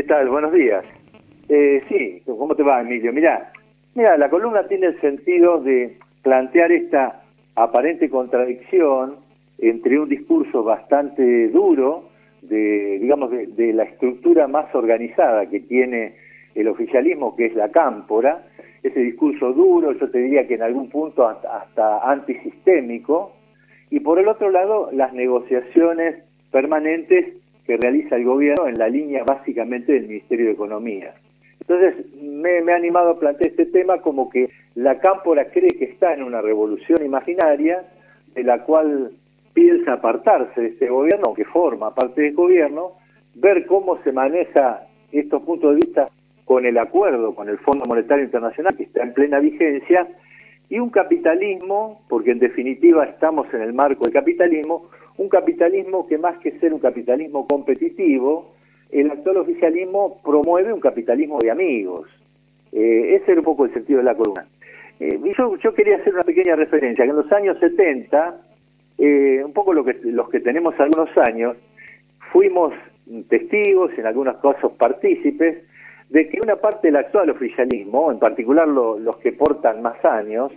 tal? Buenos días. Sí, ¿cómo te va, Emilio? Mira, la columna tiene el sentido de plantear esta aparente contradicción entre un discurso bastante duro de la estructura más organizada que tiene el oficialismo, que es la cámpora, ese discurso duro, yo te diría que en algún punto hasta antisistémico, y por el otro lado, las negociaciones permanentes que realiza el gobierno en la línea básicamente del Ministerio de Economía. Entonces, me he animado a plantear este tema como que la cámpora cree que está en una revolución imaginaria de la cual piensa apartarse de este gobierno, que forma parte del gobierno, ver cómo se maneja estos puntos de vista con el acuerdo con el Fondo Monetario Internacional, que está en plena vigencia, y un capitalismo, porque en definitiva estamos en el marco del capitalismo, un capitalismo que más que ser un capitalismo competitivo, el actual oficialismo promueve un capitalismo de amigos. Ese era un poco el sentido de la columna. Y yo quería hacer una pequeña referencia, que en los años 70, un poco los que tenemos algunos años, fuimos testigos, en algunos casos partícipes, de que una parte del actual oficialismo, en particular los que portan más años,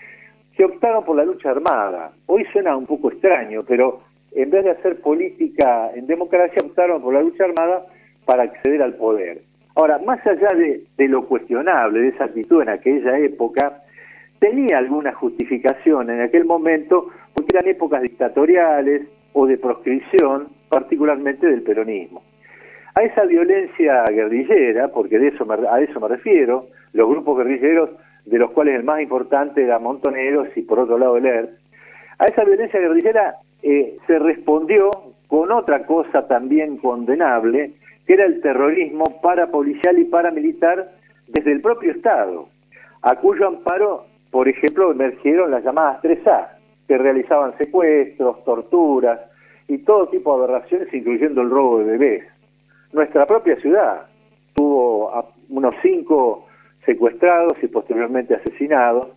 se optaron por la lucha armada. Hoy suena un poco extraño, pero en vez de hacer política en democracia, optaron por la lucha armada para acceder al poder. Ahora, más allá de lo cuestionable de esa actitud en aquella época, tenía alguna justificación en aquel momento, porque eran épocas dictatoriales o de proscripción, particularmente del peronismo. A esa violencia guerrillera, porque a eso me refiero, los grupos guerrilleros, de los cuales el más importante era Montoneros y por otro lado el ERP, a esa violencia guerrillera se respondió con otra cosa también condenable, que era el terrorismo parapolicial y paramilitar desde el propio Estado, a cuyo amparo, por ejemplo, emergieron las llamadas 3A, que realizaban secuestros, torturas y todo tipo de aberraciones, incluyendo el robo de bebés. Nuestra propia ciudad tuvo a unos 5 secuestrados y posteriormente asesinados,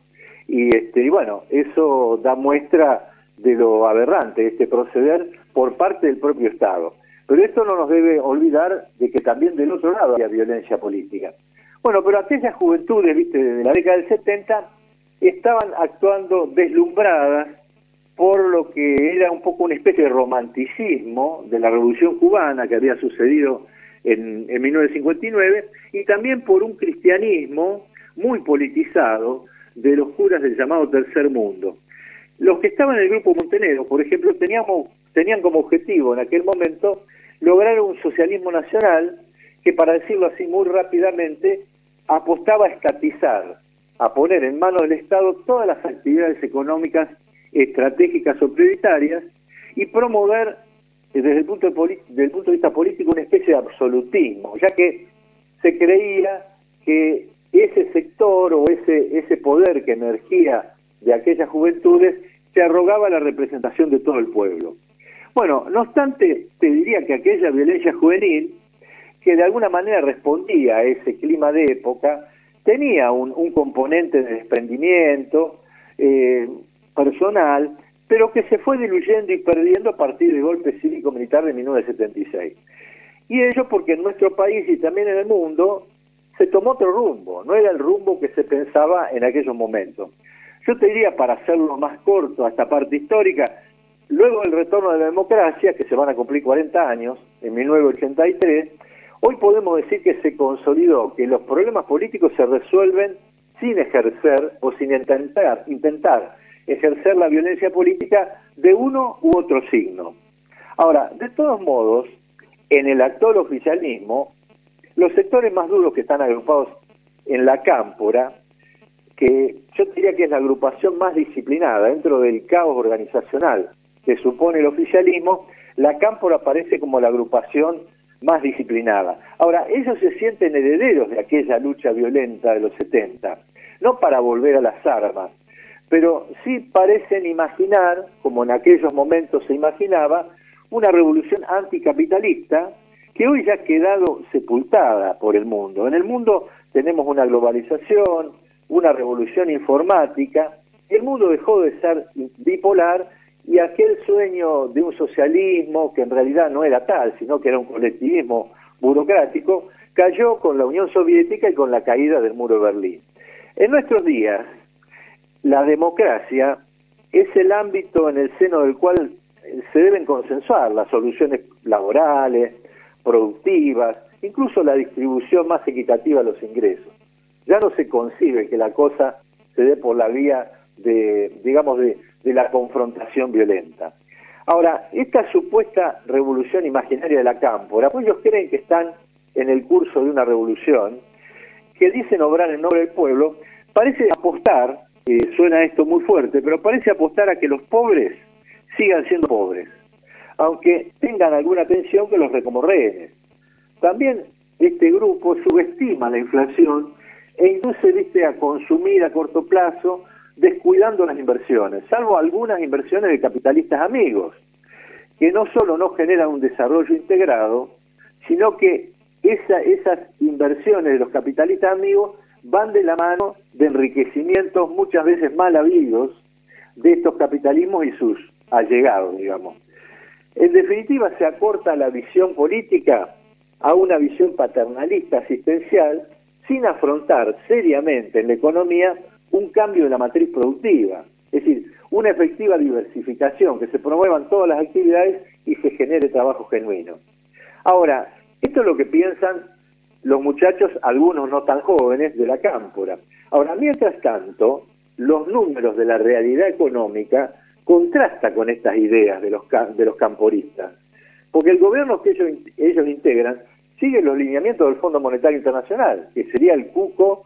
y bueno, eso da muestra de lo aberrante de este proceder por parte del propio Estado. Pero esto no nos debe olvidar de que también del otro lado había violencia política. Bueno, pero aquellas juventudes, de la década del 70, estaban actuando deslumbradas por lo que era un poco una especie de romanticismo de la Revolución Cubana que había sucedido en 1959, y también por un cristianismo muy politizado de los curas del llamado Tercer Mundo. Los que estaban en el grupo Montenegro, por ejemplo, tenían como objetivo en aquel momento lograr un socialismo nacional que, para decirlo así muy rápidamente, apostaba a estatizar, a poner en manos del Estado todas las actividades económicas estratégicas o prioritarias y promover desde el punto de vista político una especie de absolutismo, ya que se creía que ese sector o ese poder que emergía de aquellas juventudes se arrogaba la representación de todo el pueblo. Bueno, no obstante, te diría que aquella violencia juvenil, que de alguna manera respondía a ese clima de época, tenía un componente de desprendimiento personal, pero que se fue diluyendo y perdiendo a partir del golpe cívico-militar de 1976. Y ello porque en nuestro país y también en el mundo se tomó otro rumbo, no era el rumbo que se pensaba en aquellos momentos. Yo te diría, para hacerlo más corto a esta parte histórica, luego del retorno de la democracia, que se van a cumplir 40 años, en 1983, hoy podemos decir que se consolidó que los problemas políticos se resuelven sin ejercer o sin intentar ejercer la violencia política de uno u otro signo. Ahora, de todos modos, en el actual oficialismo, los sectores más duros que están agrupados en la cámpora, que yo diría que es la agrupación más disciplinada dentro del caos organizacional que supone el oficialismo, la cámpora aparece como la agrupación más disciplinada. Ahora, ellos se sienten herederos de aquella lucha violenta de los 70, no para volver a las armas, pero sí parecen imaginar, como en aquellos momentos se imaginaba, una revolución anticapitalista que hoy ya ha quedado sepultada por el mundo. En el mundo tenemos una globalización, una revolución informática, el mundo dejó de ser bipolar y aquel sueño de un socialismo que en realidad no era tal, sino que era un colectivismo burocrático, cayó con la Unión Soviética y con la caída del muro de Berlín. En nuestros días, la democracia es el ámbito en el seno del cual se deben consensuar las soluciones laborales, productivas, incluso la distribución más equitativa de los ingresos. Ya no se concibe que la cosa se dé por la vía de la confrontación violenta. Ahora, esta supuesta revolución imaginaria de la cámpora, pues ellos creen que están en el curso de una revolución, que dicen obrar en nombre del pueblo, parece apostar, suena esto muy fuerte, pero parece apostar a que los pobres sigan siendo pobres, aunque tengan alguna pensión que los dé como rehenes. También este grupo subestima la inflación e induce, a consumir a corto plazo, descuidando las inversiones, salvo algunas inversiones de capitalistas amigos, que no solo no generan un desarrollo integrado, sino que esas inversiones de los capitalistas amigos van de la mano de enriquecimientos muchas veces mal habidos de estos capitalismos y sus allegados, digamos. En definitiva, se acorta la visión política a una visión paternalista asistencial sin afrontar seriamente en la economía un cambio de la matriz productiva, es decir, una efectiva diversificación, que se promuevan todas las actividades y se genere trabajo genuino. Ahora, esto es lo que piensan los muchachos, algunos no tan jóvenes, de la cámpora. Ahora, mientras tanto, los números de la realidad económica contrastan con estas ideas de los camporistas, porque el gobierno que ellos integran sigue los lineamientos del Fondo Monetario Internacional, que sería el cuco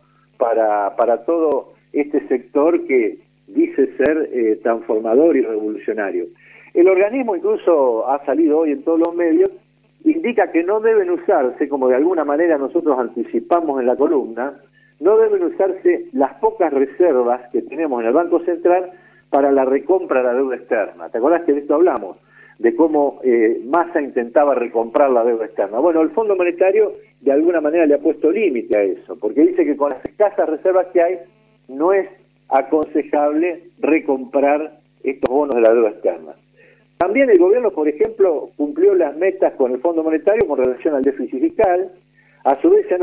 para todo este sector que dice ser transformador y revolucionario. El organismo incluso ha salido hoy en todos los medios, indica que no deben usarse, como de alguna manera nosotros anticipamos en la columna, no deben usarse las pocas reservas que tenemos en el Banco Central para la recompra de la deuda externa. ¿Te acordás que de esto hablamos? De cómo Massa intentaba recomprar la deuda externa. Bueno, el Fondo Monetario de alguna manera le ha puesto límite a eso, porque dice que con las escasas reservas que hay, no es aconsejable recomprar estos bonos de la deuda externa. También el gobierno, por ejemplo, cumplió las metas con el Fondo Monetario con relación al déficit fiscal. A su vez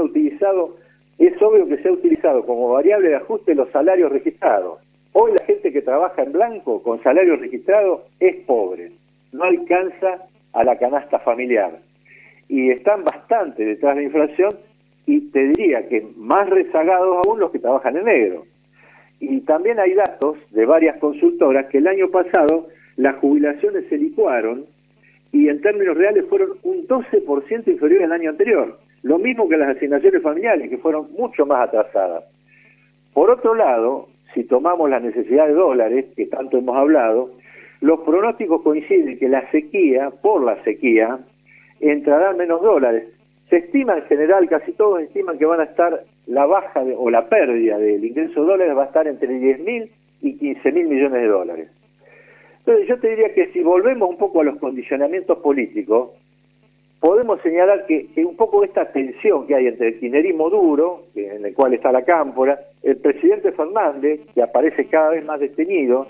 es obvio que se ha utilizado como variable de ajuste los salarios registrados. Hoy la gente que trabaja en blanco con salario registrado es pobre, no alcanza a la canasta familiar y están bastante detrás de la inflación, y te diría que más rezagados aún los que trabajan en negro. Y también hay datos de varias consultoras que el año pasado las jubilaciones se licuaron y en términos reales fueron un 12% inferior al año anterior, lo mismo que las asignaciones familiares, que fueron mucho más atrasadas. Por otro lado, si tomamos la necesidad de dólares, que tanto hemos hablado, los pronósticos coinciden que por la sequía, entrarán menos dólares. Se estima en general, casi todos estiman que van a estar la baja o la pérdida del ingreso de dólares va a estar entre 10.000 y 15.000 millones de dólares. Entonces yo te diría que si volvemos un poco a los condicionamientos políticos, podemos señalar que un poco esta tensión que hay entre el kirchnerismo duro, en el cual está la cámpora, el presidente Fernández, que aparece cada vez más detenido,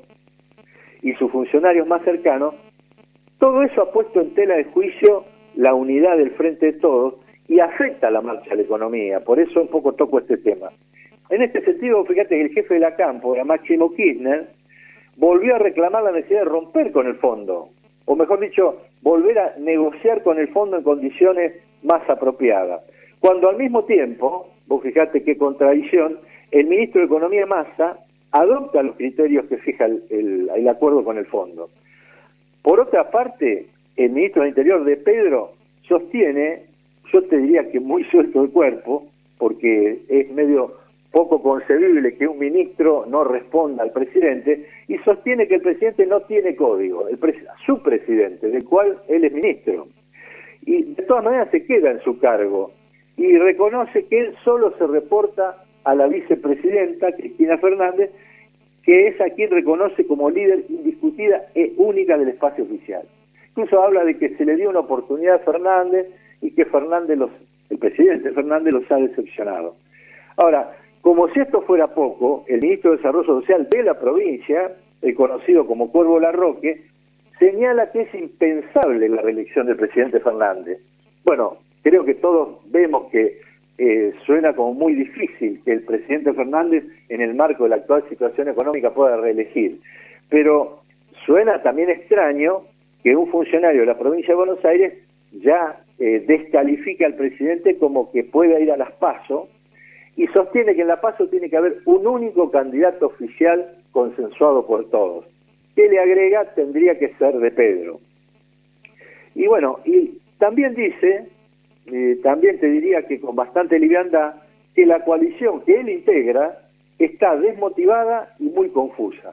y sus funcionarios más cercanos, todo eso ha puesto en tela de juicio la unidad del Frente de Todos y afecta la marcha de la economía. Por eso un poco toco este tema. En este sentido, fíjate que el jefe de la cámpora, Máximo Kirchner, volvió a reclamar la necesidad de romper con el fondo, o mejor dicho, volver a negociar con el fondo en condiciones más apropiadas. Cuando al mismo tiempo, vos fijate qué contradicción, el ministro de Economía Massa adopta los criterios que fija el acuerdo con el fondo. Por otra parte, el ministro del Interior de Pedro sostiene, yo te diría que muy suelto el cuerpo, porque es medio poco concebible que un ministro no responda al presidente, y sostiene que el presidente no tiene código, su presidente, del cual él es ministro. Y de todas maneras se queda en su cargo, y reconoce que él solo se reporta a la vicepresidenta, Cristina Fernández, que es a quien reconoce como líder indiscutida e única del espacio oficial. Incluso habla de que se le dio una oportunidad a Fernández y que el presidente Fernández los ha decepcionado. Ahora, como si esto fuera poco, el ministro de Desarrollo Social de la provincia, el conocido como Cuervo Larroque, señala que es impensable la reelección del presidente Fernández. Bueno, creo que todos vemos que suena como muy difícil que el presidente Fernández, en el marco de la actual situación económica, pueda reelegir. Pero suena también extraño que un funcionario de la provincia de Buenos Aires ya descalifique al presidente como que pueda ir a las PASO y sostiene que en la PASO tiene que haber un único candidato oficial consensuado por todos. Que le agrega, tendría que ser de Pedro. Y bueno, y también dice, también te diría que con bastante liviandad, que la coalición que él integra está desmotivada y muy confusa.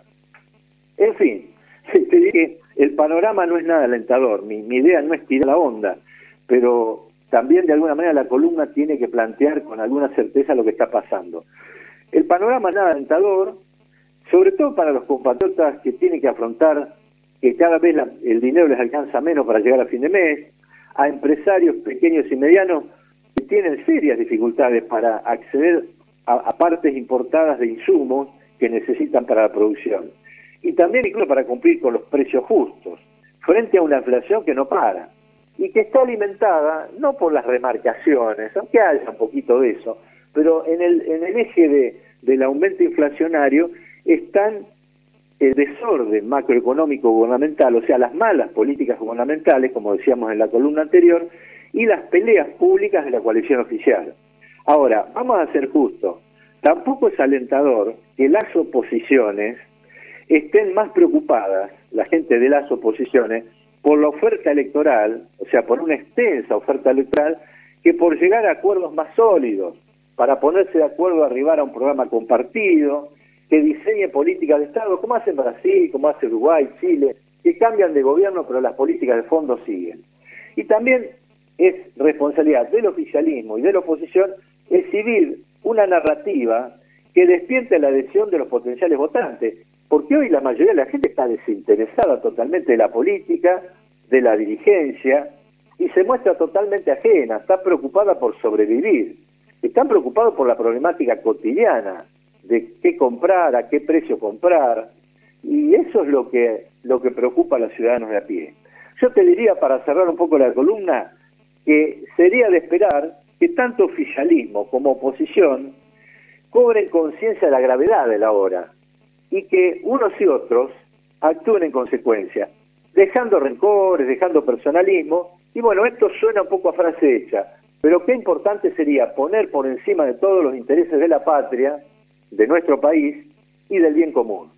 En fin, te diré que el panorama no es nada alentador, mi idea no es tirar la onda, pero también de alguna manera la columna tiene que plantear con alguna certeza lo que está pasando. El panorama es nada alentador, sobre todo para los compatriotas que tienen que afrontar que cada vez el dinero les alcanza menos para llegar a fin de mes, a empresarios pequeños y medianos que tienen serias dificultades para acceder a partes importadas de insumos que necesitan para la producción. Y también incluso para cumplir con los precios justos, frente a una inflación que no para, y que está alimentada no por las remarcaciones, aunque haya un poquito de eso, pero en el eje del aumento inflacionario están el desorden macroeconómico gubernamental, o sea, las malas políticas gubernamentales, como decíamos en la columna anterior, y las peleas públicas de la coalición oficial. Ahora, vamos a ser justos, tampoco es alentador que las oposiciones estén más preocupadas, la gente de las oposiciones, por la oferta electoral, o sea, por una extensa oferta electoral, que por llegar a acuerdos más sólidos, para ponerse de acuerdo a arribar a un programa compartido, que diseñe políticas de Estado, como hace Brasil, como hace Uruguay, Chile, que cambian de gobierno, pero las políticas de fondo siguen. Y también es responsabilidad del oficialismo y de la oposición exhibir una narrativa que despierte la adhesión de los potenciales votantes, porque hoy la mayoría de la gente está desinteresada totalmente de la política, de la dirigencia, y se muestra totalmente ajena, está preocupada por sobrevivir, están preocupados por la problemática cotidiana, de qué comprar, a qué precio comprar, y eso es lo que preocupa a los ciudadanos de a pie. Yo te diría, para cerrar un poco la columna, que sería de esperar que tanto oficialismo como oposición cobren conciencia de la gravedad de la hora, y que unos y otros actúen en consecuencia, dejando rencores, dejando personalismo, y bueno, esto suena un poco a frase hecha, pero qué importante sería poner por encima de todos los intereses de la patria, de nuestro país y del bien común.